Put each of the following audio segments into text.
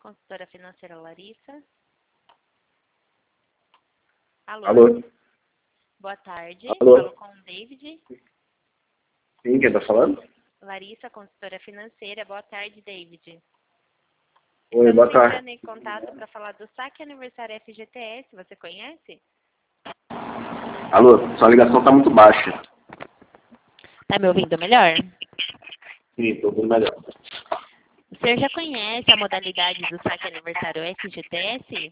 Consultora financeira Larissa. Alô. Alô? Boa tarde. Alô? Falo com o David. Sim, quem tá falando? Larissa, consultora financeira. Boa tarde, David. Oi, boa Estamos tarde. entrando em contato para falar do saque aniversário FGTS. Você conhece? Alô, sua ligação tá muito baixa. Tá me ouvindo melhor? Sim, tô ouvindo melhor. O senhor já conhece a modalidade do saque aniversário FGTS?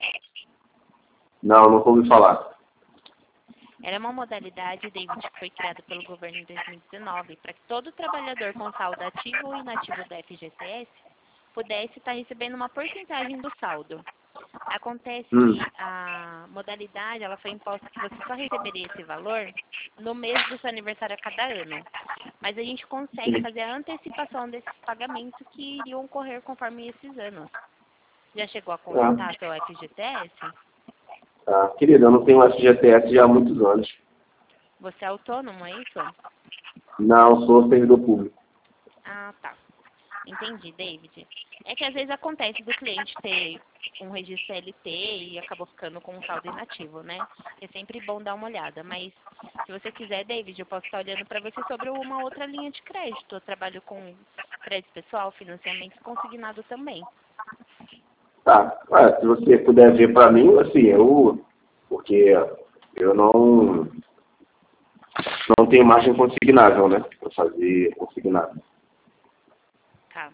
Não, nunca ouvi falar. Era uma modalidade, David, que foi criada pelo governo em 2019 para que todo trabalhador com saldo ativo ou inativo da FGTS pudesse estar recebendo uma porcentagem do saldo. Acontece que a modalidade ela foi imposta que você só receberia esse valor no mês do seu aniversário a cada ano. Mas a gente consegue fazer a antecipação desses pagamentos que iriam ocorrer conforme esses anos. Já chegou a consultar seu FGTS? Tá. Querida, eu não tenho FGTS já há muitos anos. Você é autônomo, é isso? Não, sou servidor público. Ah, tá. Entendi, David. É que às vezes acontece do cliente ter um registro CLT e acabou ficando com um saldo inativo, né? É sempre bom dar uma olhada. Mas se você quiser, David, eu posso estar olhando para você sobre uma outra linha de crédito. Eu trabalho com crédito pessoal, financiamento consignado também. Tá. Se você puder ver pra mim, assim, porque eu não tenho margem consignável, né? Pra fazer consignado. Tá.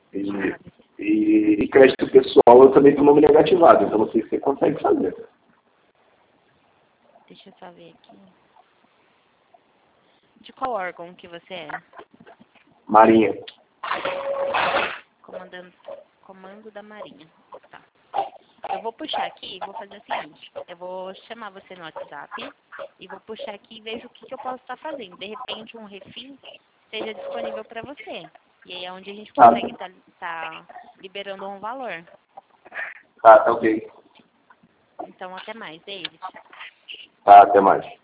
E crédito pessoal eu também tenho nome negativado, então não sei se você consegue fazer. Deixa eu só ver aqui. De qual órgão que você é? Marinha. Comando da Marinha. Tá. Eu vou puxar aqui e vou fazer o seguinte. Eu vou chamar você no WhatsApp e vou puxar aqui e vejo o que eu posso estar fazendo. De repente, um refis esteja disponível para você. E aí é onde a gente consegue estar liberando um valor. Tá ok. Então, até mais, David. Tá, até mais.